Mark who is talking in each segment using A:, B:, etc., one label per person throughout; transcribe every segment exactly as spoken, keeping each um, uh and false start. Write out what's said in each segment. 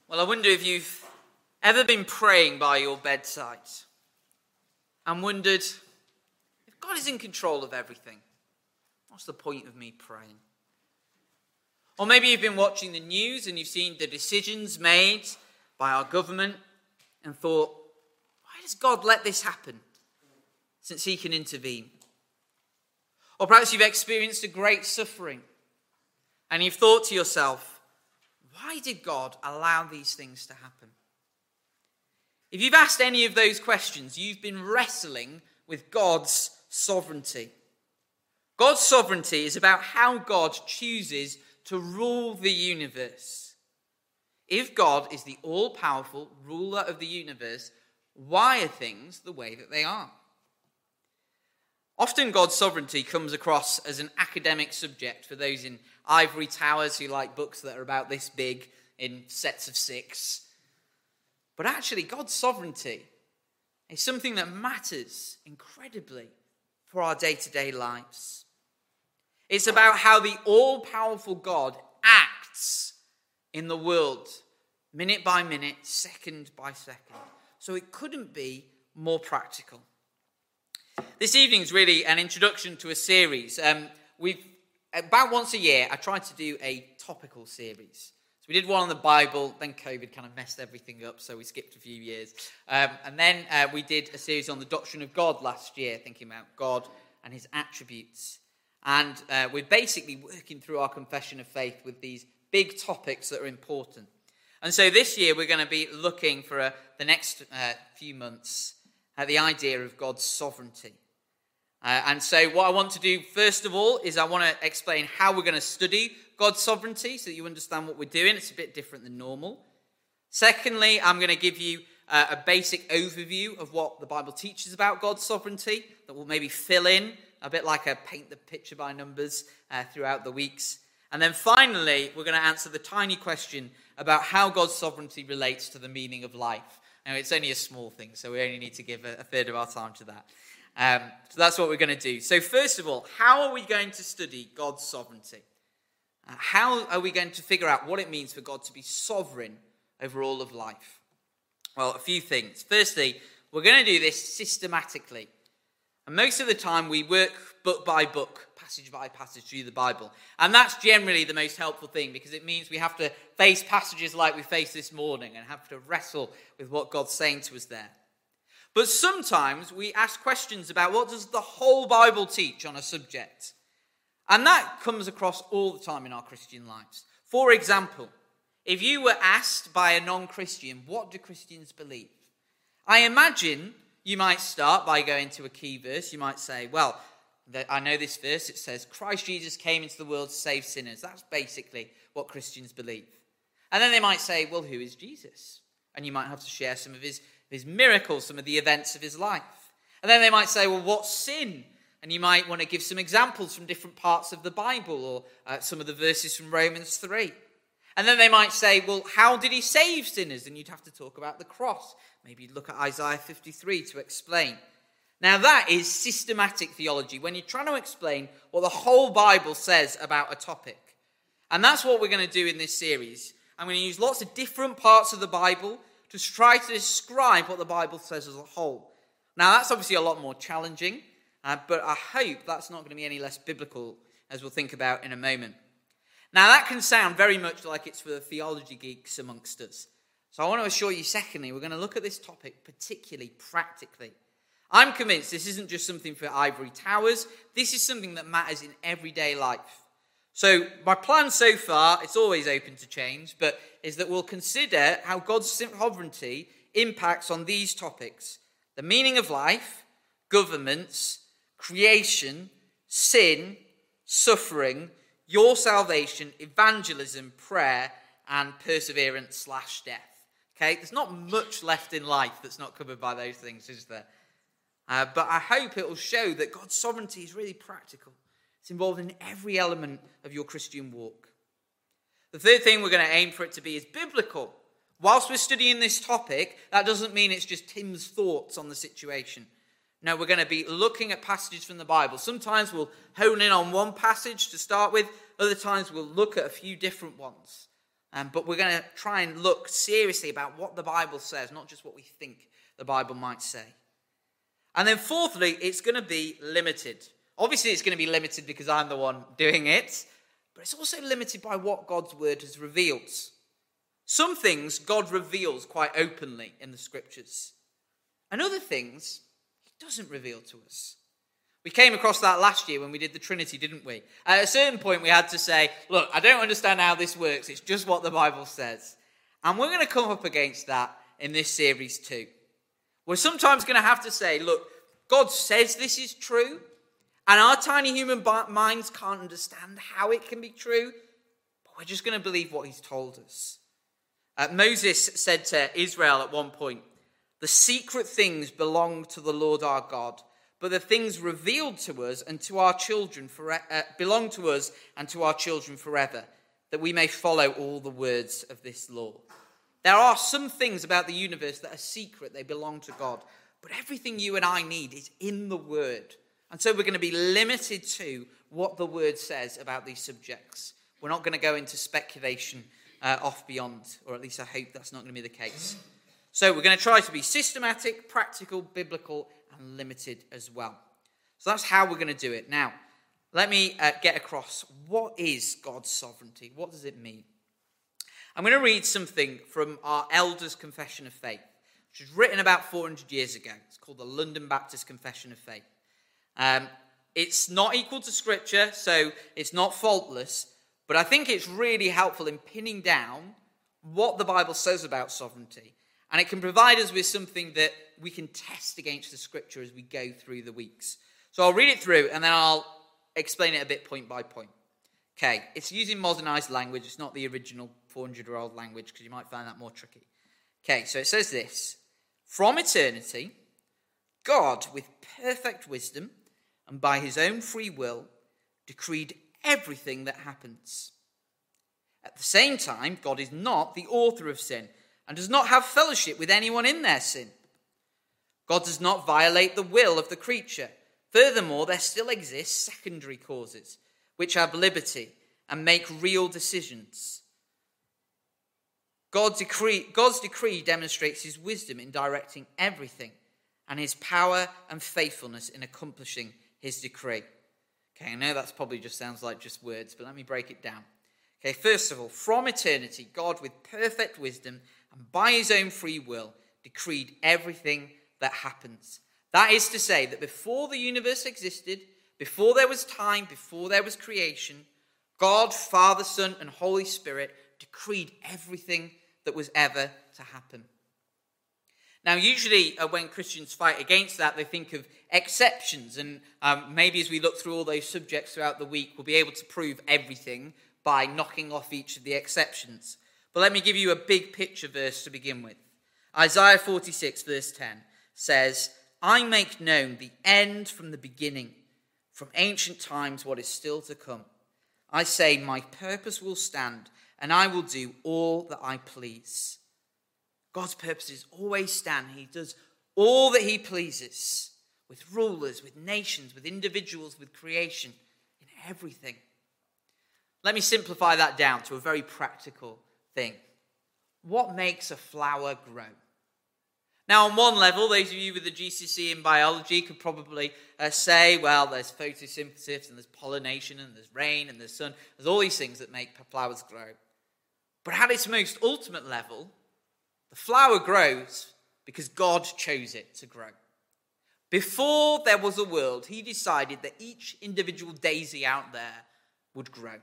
A: Well, I wonder if you've ever been praying by your bedside and wondered, if God is in control of everything, what's the point of me praying? Or maybe you've been watching the news and you've seen the decisions made by our government and thought, why does God let this happen since he can intervene? Or perhaps you've experienced a great suffering and you've thought to yourself, why did God allow these things to happen? If you've asked any of those questions, you've been wrestling with God's sovereignty. God's sovereignty is about how God chooses to rule the universe. If God is the all-powerful ruler of the universe, why are things the way that they are? Often God's sovereignty comes across as an academic subject for those in ivory towers who like books that are about this big in sets of six. But actually, God's sovereignty is something that matters incredibly for our day-to-day lives. It's about how the all-powerful God acts in the world, minute by minute, second by second. So it couldn't be more practical. This evening is really an introduction to a series. Um, we've about once a year, I try to do a topical series. So we did one on the Bible, then COVID kind of messed everything up, so we skipped a few years. Um, and then uh, we did a series on the doctrine of God last year, thinking about God and his attributes. And uh, we're basically working through our confession of faith with these big topics that are important. And so this year we're going to be looking for uh, the next uh, few months at the idea of God's sovereignty. Uh, and so what I want to do first of all is I want to explain how we're going to study God's sovereignty so that you understand what we're doing. It's a bit different than normal. Secondly, I'm going to give you uh, a basic overview of what the Bible teaches about God's sovereignty that will maybe fill in a bit like a paint the picture by numbers uh, throughout the weeks. And then finally, we're going to answer the tiny question about how God's sovereignty relates to the meaning of life. Now, it's only a small thing, so we only need to give a, a third of our time to that. Um, so that's what we're going to do. So first of all, how are we going to study God's sovereignty? Uh, how are we going to figure out what it means for God to be sovereign over all of life? Well, a few things. Firstly, we're going to do this systematically. And most of the time we work book by book, passage by passage through the Bible. And that's generally the most helpful thing because it means we have to face passages like we faced this morning and have to wrestle with what God's saying to us there. But sometimes we ask questions about what does the whole Bible teach on a subject. And that comes across all the time in our Christian lives. For example, if you were asked by a non-Christian, what do Christians believe? I imagine you might start by going to a key verse. You might say, well, I know this verse. It says, Christ Jesus came into the world to save sinners. That's basically what Christians believe. And then they might say, well, who is Jesus? And you might have to share some of his his miracles, some of the events of his life. And then they might say, well, what's sin? And you might want to give some examples from different parts of the Bible or uh, some of the verses from Romans three. And then they might say, well, how did he save sinners? And you'd have to talk about the cross. Maybe you'd look at Isaiah fifty-three to explain. Now that is systematic theology, when you're trying to explain what the whole Bible says about a topic. And that's what we're going to do in this series. I'm going to use lots of different parts of the Bible to try to describe what the Bible says as a whole. Now, that's obviously a lot more challenging, uh, but I hope that's not going to be any less biblical, as we'll think about in a moment. Now, that can sound very much like it's for the theology geeks amongst us. So I want to assure you, secondly, we're going to look at this topic particularly practically. I'm convinced this isn't just something for ivory towers. This is something that matters in everyday life. So my plan so far, it's always open to change, but is that we'll consider how God's sovereignty impacts on these topics: the meaning of life, governments, creation, sin, suffering, your salvation, evangelism, prayer, and perseverance slash death. Okay, there's not much left in life that's not covered by those things, is there? Uh, but I hope it will show that God's sovereignty is really practical. It's involved in every element of your Christian walk. The third thing we're going to aim for it to be is biblical. Whilst we're studying this topic, that doesn't mean it's just Tim's thoughts on the situation. No, we're going to be looking at passages from the Bible. Sometimes we'll hone in on one passage to start with. Other times we'll look at a few different ones. Um, but we're going to try and look seriously about what the Bible says, not just what we think the Bible might say. And then fourthly, it's going to be limited. Obviously, it's going to be limited because I'm the one doing it, but it's also limited by what God's word has revealed. Some things God reveals quite openly in the scriptures, and other things he doesn't reveal to us. We came across that last year when we did the Trinity, didn't we? At a certain point, we had to say, look, I don't understand how this works. It's just what the Bible says. And we're going to come up against that in this series too. We're sometimes going to have to say, look, God says this is true, and our tiny human minds can't understand how it can be true, but we're just going to believe what he's told us. Uh, Moses said to Israel at one point, the secret things belong to the Lord our God, but the things revealed to us and to our children for, uh, belong to us and to our children forever, that we may follow all the words of this law. There are some things about the universe that are secret, they belong to God, but everything you and I need is in the word. And so we're going to be limited to what the word says about these subjects. We're not going to go into speculation uh, off beyond, or at least I hope that's not going to be the case. So we're going to try to be systematic, practical, biblical, and limited as well. So that's how we're going to do it. Now, let me uh, get across, what is God's sovereignty? What does it mean? I'm going to read something from our Elders' Confession of Faith, which was written about four hundred years ago. It's called the London Baptist Confession of Faith. Um, it's not equal to Scripture, so it's not faultless, but I think it's really helpful in pinning down what the Bible says about sovereignty. And it can provide us with something that we can test against the Scripture as we go through the weeks. So I'll read it through, and then I'll explain it a bit point by point. Okay, it's using modernized language. It's not the original four hundred-year-old language, because you might find that more tricky. Okay, so it says this. From eternity, God, with perfect wisdom, and by his own free will, decreed everything that happens. At the same time, God is not the author of sin, and does not have fellowship with anyone in their sin. God does not violate the will of the creature. Furthermore, there still exist secondary causes, which have liberty and make real decisions. God's decree, God's decree demonstrates his wisdom in directing everything, and his power and faithfulness in accomplishing his decree. Okay, I know that's probably just sounds like just words, but let me break it down. Okay, first of all, from eternity, God with perfect wisdom and by his own free will decreed everything that happens. That is to say that before the universe existed, before there was time, before there was creation, God, Father, Son, and Holy Spirit decreed everything that was ever to happen. Now, usually uh, when Christians fight against that, they think of exceptions. And um, maybe as we look through all those subjects throughout the week, we'll be able to prove everything by knocking off each of the exceptions. But let me give you a big picture verse to begin with. Isaiah forty-six, verse ten says, I make known the end from the beginning, from ancient times what is still to come. I say, my purpose will stand, and I will do all that I please. God's purposes always stand. He does all that he pleases, with rulers, with nations, with individuals, with creation, in everything. Let me simplify that down to a very practical thing. What makes a flower grow? Now, on one level, those of you with a G C S E in biology could probably uh, say, well, there's photosynthesis, and there's pollination, and there's rain, and there's sun. There's all these things that make flowers grow. But at its most ultimate level, the flower grows because God chose it to grow. Before there was a world, he decided that each individual daisy out there would grow.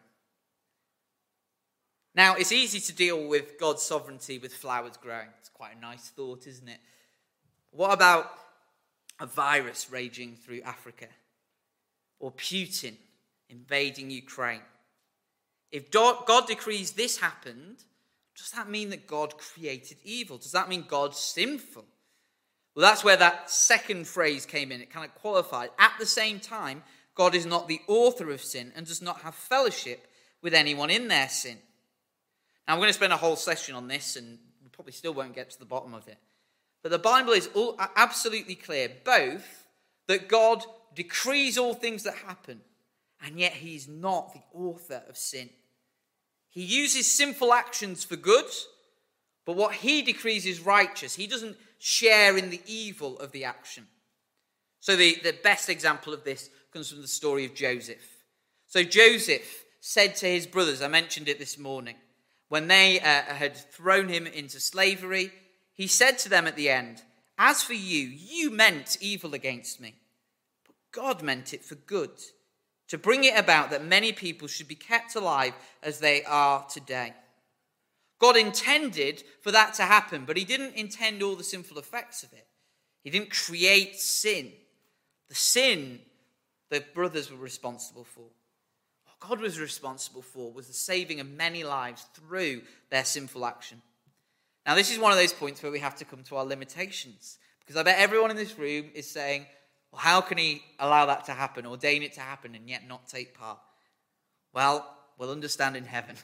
A: Now, it's easy to deal with God's sovereignty with flowers growing. It's quite a nice thought, isn't it? What about a virus raging through Africa? Or Putin invading Ukraine? If God decrees this happened, does that mean that God created evil? Does that mean God's sinful? Well, that's where that second phrase came in. It kind of qualified. At the same time, God is not the author of sin and does not have fellowship with anyone in their sin. Now, we're going to spend a whole session on this, and we probably still won't get to the bottom of it. But the Bible is all, absolutely clear, both that God decrees all things that happen, and yet he's not the author of sin. He uses sinful actions for good, but what he decrees is righteous. He doesn't share in the evil of the action. So the, the best example of this comes from the story of Joseph. So Joseph said to his brothers, I mentioned it this morning, when they uh, had thrown him into slavery, he said to them at the end, "As for you, you meant evil against me, but God meant it for good, to bring it about that many people should be kept alive as they are today." God intended for that to happen, but he didn't intend all the sinful effects of it. He didn't create sin. The sin the brothers were responsible for. What God was responsible for was the saving of many lives through their sinful action. Now, this is one of those points where we have to come to our limitations, because I bet everyone in this room is saying, well, how can he allow that to happen, ordain it to happen, and yet not take part? Well, we'll understand in heaven.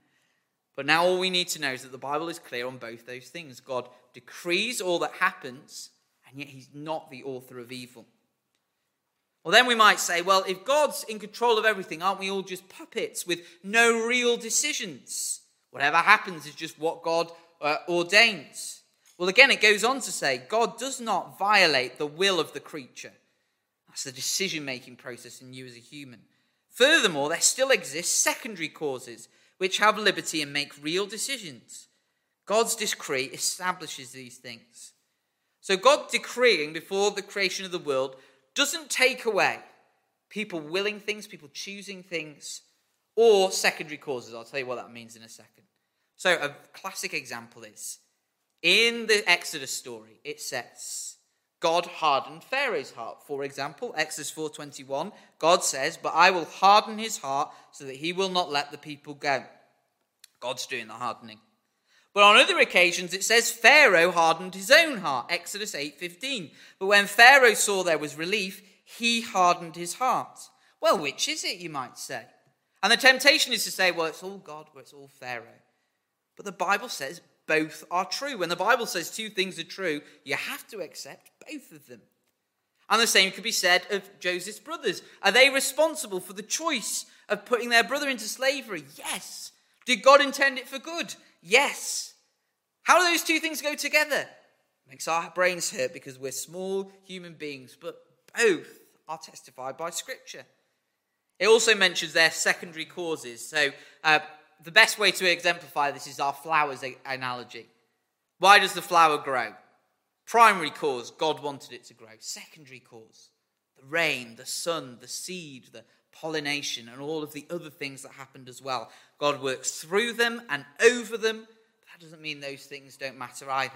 A: But now all we need to know is that the Bible is clear on both those things. God decrees all that happens, and yet he's not the author of evil. Well, then we might say, well, if God's in control of everything, aren't we all just puppets with no real decisions? Whatever happens is just what God uh, ordains. Well, again, it goes on to say, God does not violate the will of the creature. That's the decision-making process in you as a human. Furthermore, there still exist secondary causes which have liberty and make real decisions. God's decree establishes these things. So God decreeing before the creation of the world doesn't take away people willing things, people choosing things, or secondary causes. I'll tell you what that means in a second. So a classic example is, in the Exodus story, it says, God hardened Pharaoh's heart. For example, Exodus four twenty-one, God says, "But I will harden his heart so that he will not let the people go." God's doing the hardening. But on other occasions, it says Pharaoh hardened his own heart. Exodus eight fifteen. But when Pharaoh saw there was relief, he hardened his heart. Well, which is it, you might say? And the temptation is to say, well, it's all God or it's all Pharaoh. But the Bible says both are true. When the Bible says two things are true, you have to accept both of them. And the same could be said of Joseph's brothers. Are they responsible for the choice of putting their brother into slavery? Yes. Did God intend it for good? Yes. How do those two things go together? Makes our brains hurt because we're small human beings, but both are testified by Scripture. It also mentions their secondary causes. So uh, the best way to exemplify this is our flowers analogy. Why does the flower grow? Primary cause, God wanted it to grow. Secondary cause, the rain, the sun, the seed, the pollination, and all of the other things that happened as well. God works through them and over them. But that doesn't mean those things don't matter either.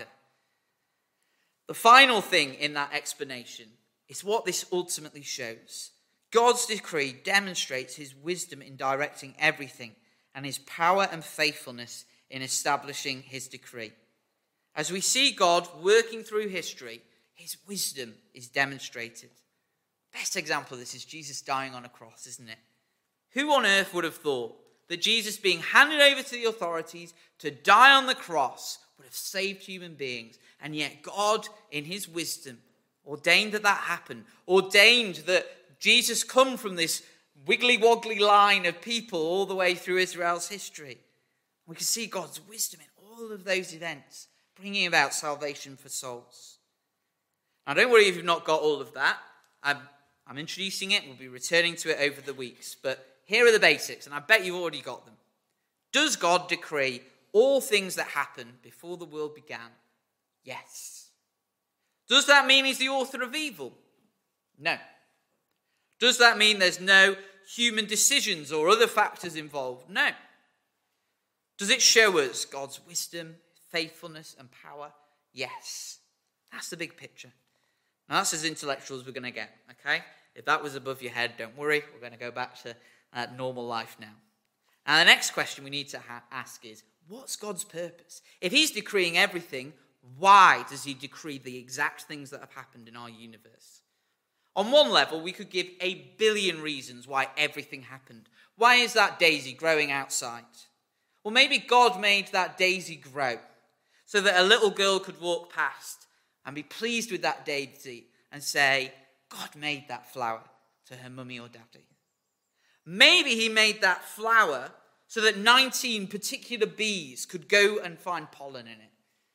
A: The final thing in that explanation is what this ultimately shows. God's decree demonstrates his wisdom in directing everything and his power and faithfulness in establishing his decree. As we see God working through history, his wisdom is demonstrated. Best example of this is Jesus dying on a cross, isn't it? Who on earth would have thought that Jesus being handed over to the authorities to die on the cross would have saved human beings? And yet God, in his wisdom, ordained that that happen, ordained that Jesus come from this wiggly-woggly line of people all the way through Israel's history. We can see God's wisdom in all of those events, bringing about salvation for souls. Now, don't worry if you've not got all of that. I'm, I'm introducing it. We'll be returning to it over the weeks. But here are the basics, and I bet you've already got them. Does God decree all things that happened before the world began? Yes. Does that mean he's the author of evil? No. Does that mean there's no human decisions or other factors involved? No. Does it show us God's wisdom, faithfulness, and power? Yes. That's the big picture. Now, that's as intellectual as we're going to get, okay? If that was above your head, don't worry. We're going to go back to uh, normal life now. And the next question we need to ha- ask is, what's God's purpose? If he's decreeing everything, why does he decree the exact things that have happened in our universe? On one level, we could give a billion reasons why everything happened. Why is that daisy growing outside? Well, maybe God made that daisy grow so that a little girl could walk past and be pleased with that daisy and say, God made that flower, to her mummy or daddy. Maybe he made that flower so that nineteen particular bees could go and find pollen in it.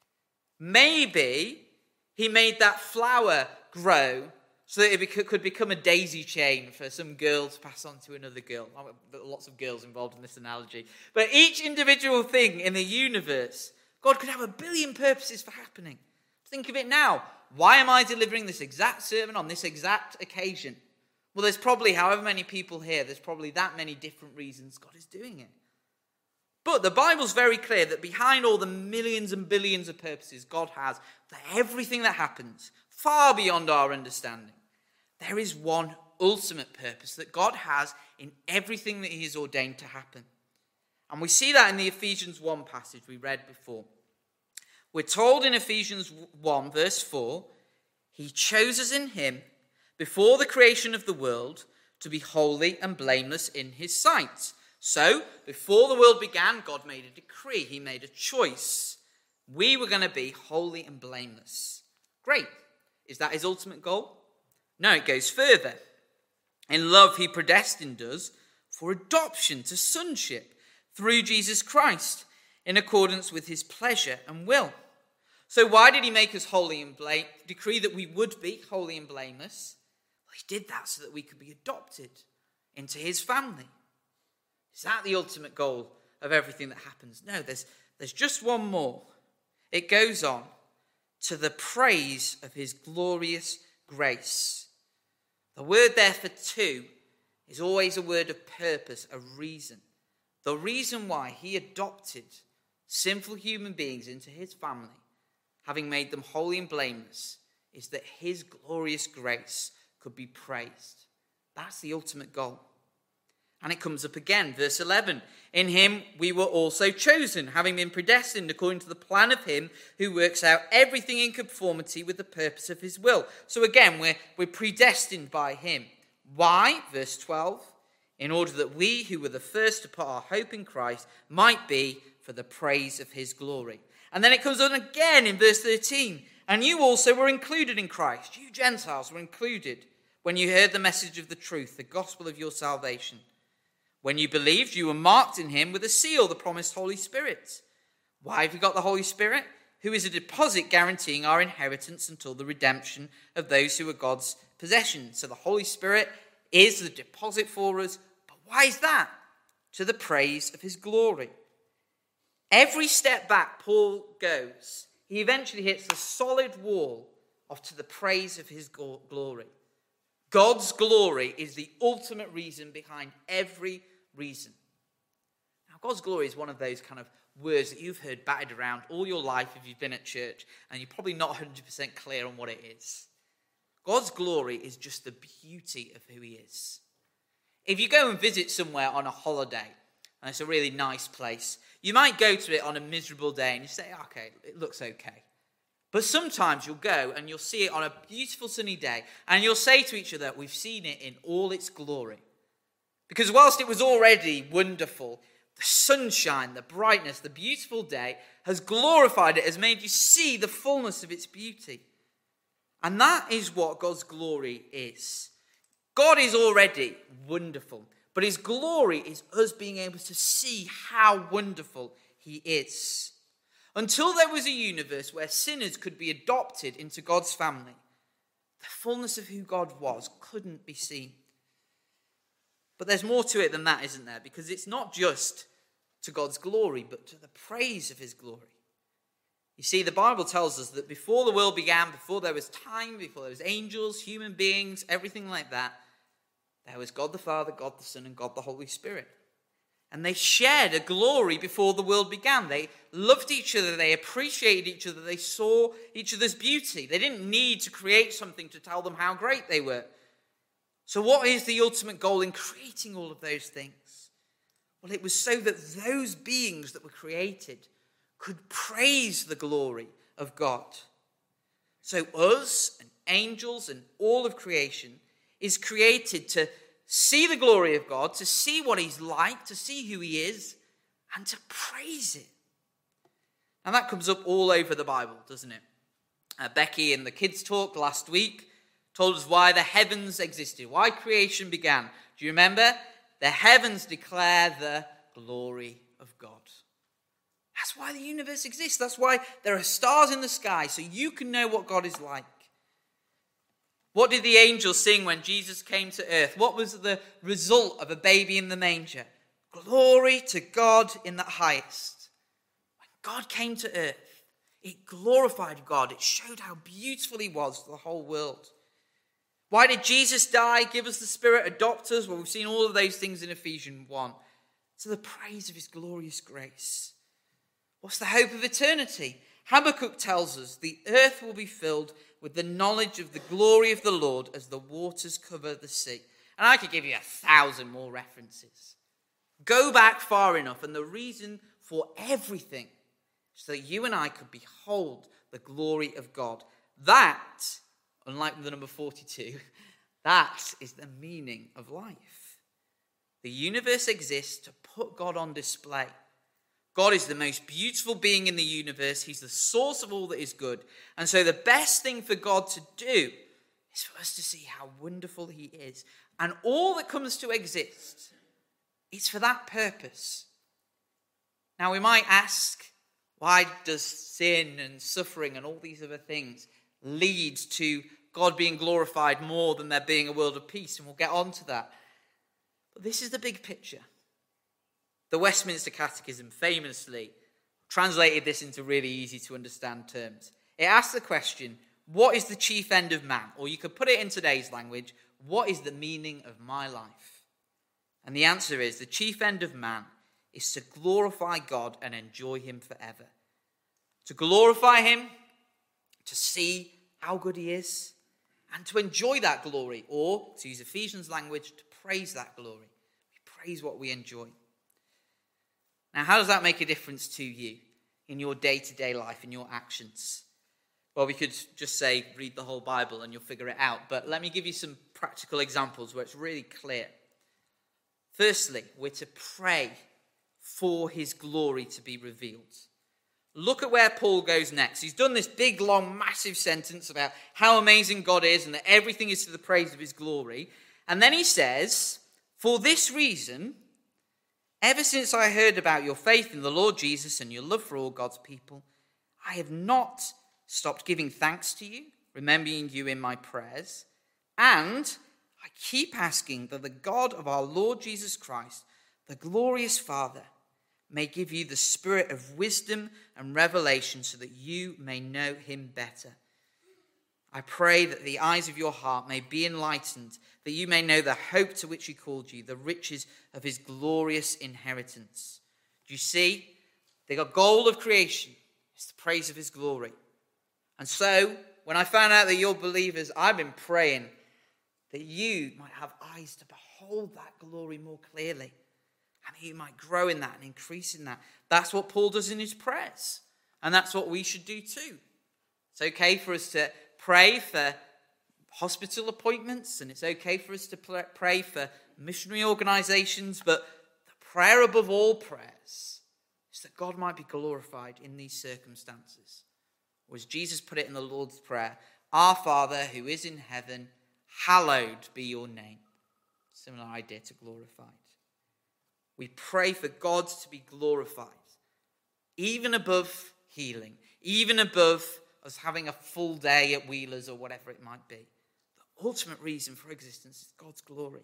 A: Maybe he made that flower grow so that it could become a daisy chain for some girl to pass on to another girl. There are lots of girls involved in this analogy. But each individual thing in the universe, God could have a billion purposes for happening. Think of it now. Why am I delivering this exact sermon on this exact occasion? Well, there's probably however many people here, there's probably that many different reasons God is doing it. But the Bible's very clear that behind all the millions and billions of purposes God has for everything that happens, far beyond our understanding, there is one ultimate purpose that God has in everything that he has ordained to happen. And we see that in the Ephesians one passage we read before. We're told in Ephesians one verse four, he chose us in him before the creation of the world to be holy and blameless in his sight. So, before the world began, God made a decree. He made a choice. We were going to be holy and blameless. Great. Is that his ultimate goal? No, it goes further. In love, he predestined us for adoption to sonship through Jesus Christ, in accordance with his pleasure and will. So why did he make us holy and blame, decree that we would be holy and blameless? Well, he did that so that we could be adopted into his family. Is that the ultimate goal of everything that happens? No, there's, there's just one more. It goes on to the praise of his glorious grace. The word there for two is always a word of purpose, a reason. The reason why he adopted sinful human beings into his family, having made them holy and blameless, is that his glorious grace could be praised. That's the ultimate goal. And it comes up again, verse eleven. In him we were also chosen, having been predestined according to the plan of him who works out everything in conformity with the purpose of his will. So again, we're, we're predestined by him. Why? Verse twelve. In order that we who were the first to put our hope in Christ might be for the praise of his glory. And then it comes on again in verse thirteen. And you also were included in Christ. You Gentiles were included when you heard the message of the truth, the gospel of your salvation. When you believed, you were marked in him with a seal, the promised Holy Spirit. Why have you got the Holy Spirit? Who is a deposit guaranteeing our inheritance until the redemption of those who are God's possession. So the Holy Spirit is the deposit for us. But why is that? To the praise of his glory. Every step back Paul goes, he eventually hits the solid wall of to the praise of his glory. God's glory is the ultimate reason behind every reason. Now, God's glory is one of those kind of words that you've heard battered around all your life if you've been at church, and you're probably not one hundred percent clear on what it is. God's glory is just the beauty of who he is. If you go and visit somewhere on a holiday, and it's a really nice place, you might go to it on a miserable day and you say, okay, it looks okay. But sometimes you'll go and you'll see it on a beautiful sunny day and you'll say to each other, we've seen it in all its glory. Because whilst it was already wonderful, the sunshine, the brightness, the beautiful day has glorified it, has made you see the fullness of its beauty. And that is what God's glory is. God is already wonderful, but his glory is us being able to see how wonderful he is. Until there was a universe where sinners could be adopted into God's family, the fullness of who God was couldn't be seen. But there's more to it than that, isn't there? Because it's not just to God's glory, but to the praise of his glory. You see, the Bible tells us that before the world began, before there was time, before there was angels, human beings, everything like that, there was God the Father, God the Son, and God the Holy Spirit. And they shared a glory before the world began. They loved each other. They appreciated each other. They saw each other's beauty. They didn't need to create something to tell them how great they were. So what is the ultimate goal in creating all of those things? Well, it was so that those beings that were created could praise the glory of God. So us and angels and all of creation is created to see the glory of God, to see what he's like, to see who he is, and to praise it. And that comes up all over the Bible, doesn't it? Uh, Becky in the kids' talk last week told us why the heavens existed, why creation began. Do you remember? The heavens declare the glory of God. That's why the universe exists. That's why there are stars in the sky, so you can know what God is like. What did the angels sing when Jesus came to earth? What was the result of a baby in the manger? Glory to God in the highest. When God came to earth, it glorified God. It showed how beautiful he was to the whole world. Why did Jesus die, give us the Spirit, adopt us? Well, we've seen all of those things in Ephesians one. To the praise of his glorious grace. What's the hope of eternity? Habakkuk tells us the earth will be filled with the knowledge of the glory of the Lord as the waters cover the sea. And I could give you a thousand more references. Go back far enough, and the reason for everything is that you and I could behold the glory of God. That, unlike the number forty-two, that is the meaning of life. The universe exists to put God on display. God is the most beautiful being in the universe. He's the source of all that is good. And so the best thing for God to do is for us to see how wonderful he is. And all that comes to exist is for that purpose. Now we might ask, why does sin and suffering and all these other things lead to God being glorified more than there being a world of peace? And we'll get on to that. But this is the big picture. The Westminster Catechism famously translated this into really easy to understand terms. It asks the question, what is the chief end of man? Or you could put it in today's language, what is the meaning of my life? And the answer is, the chief end of man is to glorify God and enjoy him forever. To glorify him, to see how good he is, and to enjoy that glory, or, to use Ephesians language, to praise that glory. We praise what we enjoy. Now, how does that make a difference to you in your day-to-day life, in your actions? Well, we could just say, read the whole Bible and you'll figure it out. But let me give you some practical examples where it's really clear. Firstly, we're to pray for his glory to be revealed. Look at where Paul goes next. He's done this big, long, massive sentence about how amazing God is and that everything is to the praise of his glory. And then he says, for this reason, ever since I heard about your faith in the Lord Jesus and your love for all God's people, I have not stopped giving thanks to you, remembering you in my prayers, and I keep asking that the God of our Lord Jesus Christ, the glorious Father, may give you the spirit of wisdom and revelation so that you may know him better. I pray that the eyes of your heart may be enlightened, that you may know the hope to which he called you, the riches of his glorious inheritance. Do you see? The goal of creation is the praise of his glory. And so, when I found out that you're believers, I've been praying that you might have eyes to behold that glory more clearly. And that you might grow in that and increase in that. That's what Paul does in his prayers. And that's what we should do too. It's okay for us to pray for hospital appointments, and it's okay for us to pray for missionary organizations, but the prayer above all prayers is that God might be glorified in these circumstances. Or as Jesus put it in the Lord's Prayer, our Father who is in heaven, hallowed be your name. Similar idea to glorified. We pray for God to be glorified, even above healing, even above us having a full day at Wheelers or whatever it might be. The ultimate reason for existence is God's glory.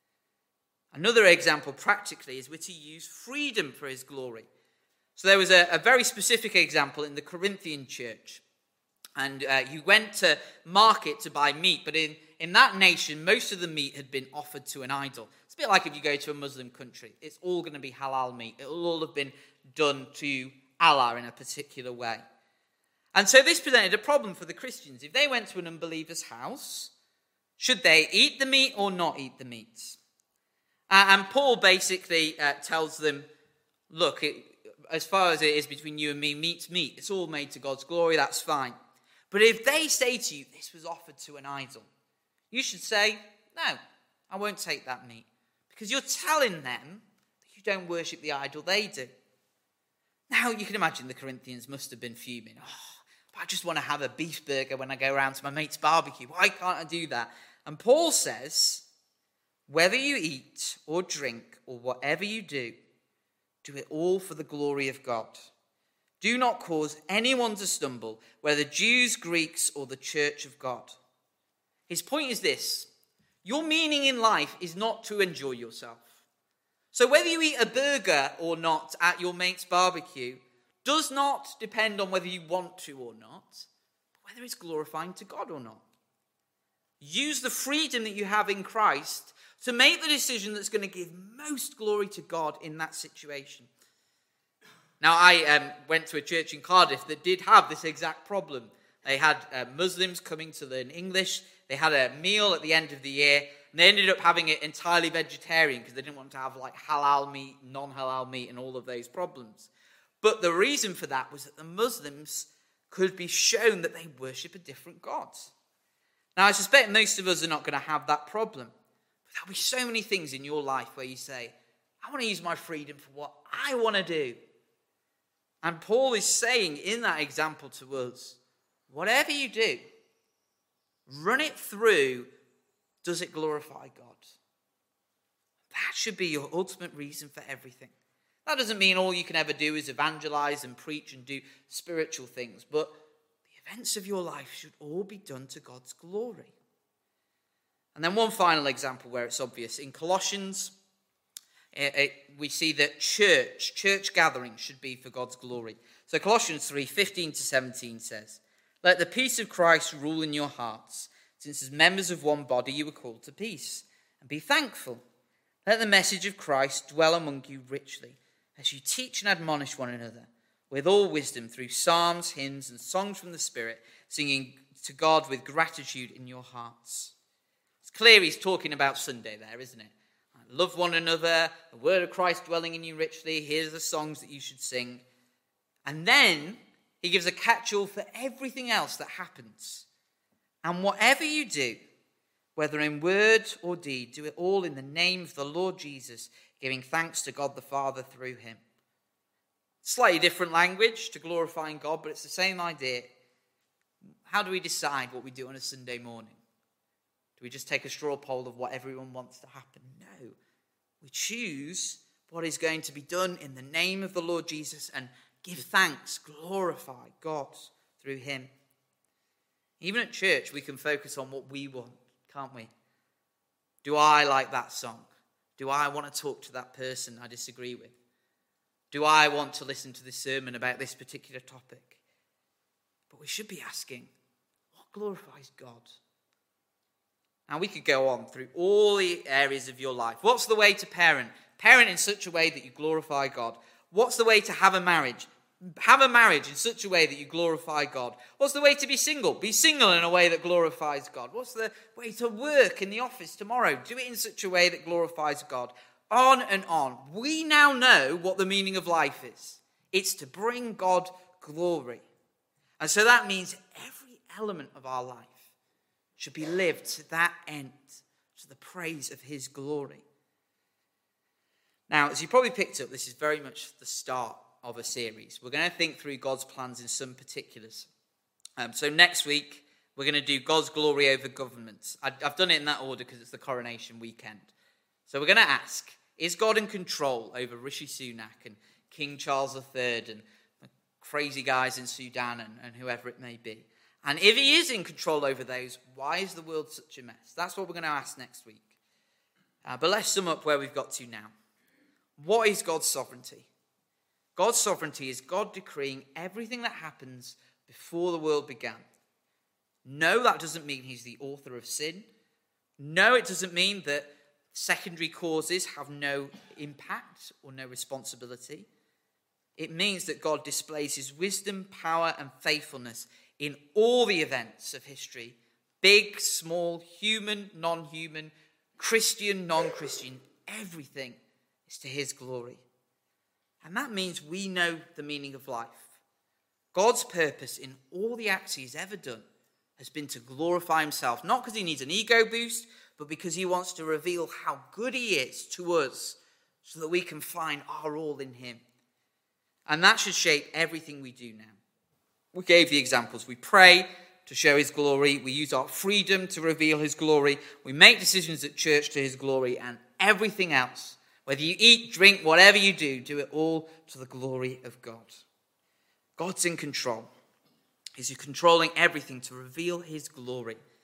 A: Another example practically is we're to use freedom for his glory. So there was a, a very specific example in the Corinthian church. And uh, you went to market to buy meat, but in, in that nation, most of the meat had been offered to an idol. It's a bit like if you go to a Muslim country. It's all going to be halal meat. It will all have been done to Allah in a particular way. And so this presented a problem for the Christians. If they went to an unbeliever's house, should they eat the meat or not eat the meat? Uh, and Paul basically uh, tells them, look, it, as far as it is between you and me, meat's meat. It's all made to God's glory, that's fine. But if they say to you, this was offered to an idol, you should say, no, I won't take that meat. Because you're telling them that you don't worship the idol they do. Now, you can imagine the Corinthians must have been fuming. Oh, but I just want to have a beef burger when I go around to my mate's barbecue. Why can't I do that? And Paul says, whether you eat or drink or whatever you do, do it all for the glory of God. Do not cause anyone to stumble, whether Jews, Greeks, or the church of God. His point is this: your meaning in life is not to enjoy yourself. So whether you eat a burger or not at your mate's barbecue does not depend on whether you want to or not, but whether it's glorifying to God or not. Use the freedom that you have in Christ to make the decision that's going to give most glory to God in that situation. Now, I um, went to a church in Cardiff that did have this exact problem. They had uh, Muslims coming to learn English. They had a meal at the end of the year, and they ended up having it entirely vegetarian because they didn't want to have like halal meat, non-halal meat, and all of those problems. But the reason for that was that the Muslims could be shown that they worship a different God. Now, I suspect most of us are not going to have that problem. But there'll be so many things in your life where you say, I want to use my freedom for what I want to do. And Paul is saying in that example to us, whatever you do, run it through, does it glorify God? That should be your ultimate reason for everything. That doesn't mean all you can ever do is evangelize and preach and do spiritual things, but the events of your life should all be done to God's glory. And then one final example where it's obvious. In Colossians, it, it, we see that church, church gathering should be for God's glory. So Colossians three, fifteen to seventeen says, let the peace of Christ rule in your hearts, since as members of one body you were called to peace, and be thankful. Let the message of Christ dwell among you richly, as you teach and admonish one another, with all wisdom through psalms, hymns, and songs from the Spirit, singing to God with gratitude in your hearts. It's clear he's talking about Sunday there, isn't it? Love one another, the word of Christ dwelling in you richly, here's the songs that you should sing. And then he gives a catch-all for everything else that happens. And whatever you do, whether in word or deed, do it all in the name of the Lord Jesus, giving thanks to God the Father through him. Slightly different language to glorifying God, but it's the same idea. How do we decide what we do on a Sunday morning? Do we just take a straw poll of what everyone wants to happen? No. We choose what is going to be done in the name of the Lord Jesus and give thanks, glorify God through him. Even at church, we can focus on what we want, can't we? Do I like that song? Do I want to talk to that person I disagree with? Do I want to listen to this sermon about this particular topic? But we should be asking, what glorifies God? Now, we could go on through all the areas of your life. What's the way to parent? Parent in such a way that you glorify God. What's the way to have a marriage? Have a marriage in such a way that you glorify God. What's the way to be single? Be single in a way that glorifies God. What's the way to work in the office tomorrow? Do it in such a way that glorifies God. On and on. We now know what the meaning of life is. It's to bring God glory. And so that means every element of our life should be lived to that end, to the praise of his glory. Now, as you probably picked up, this is very much the start of a series. We're going to think through God's plans in some particulars. Um, so next week, we're going to do God's glory over governments. I, I've done it in that order because it's the coronation weekend. So we're going to ask, is God in control over Rishi Sunak and King Charles the Third and the crazy guys in Sudan and, and whoever it may be? And if he is in control over those, why is the world such a mess? That's what we're going to ask next week. Uh, but let's sum up where we've got to now. What is God's sovereignty? God's sovereignty is God decreeing everything that happens before the world began. No, that doesn't mean he's the author of sin. No, it doesn't mean that secondary causes have no impact or no responsibility. It means that God displays his wisdom, power, and faithfulness in all the events of history, big, small, human, non-human, Christian, non-Christian, everything is to his glory. And that means we know the meaning of life. God's purpose in all the acts he's ever done has been to glorify himself, not because he needs an ego boost, but because he wants to reveal how good he is to us so that we can find our all in him. And that should shape everything we do now. We gave the examples. We pray to show his glory. We use our freedom to reveal his glory. We make decisions at church to his glory, and everything else, Whether you eat, drink, whatever you do, do it all to the glory of God. God's in control. He's controlling everything to reveal his glory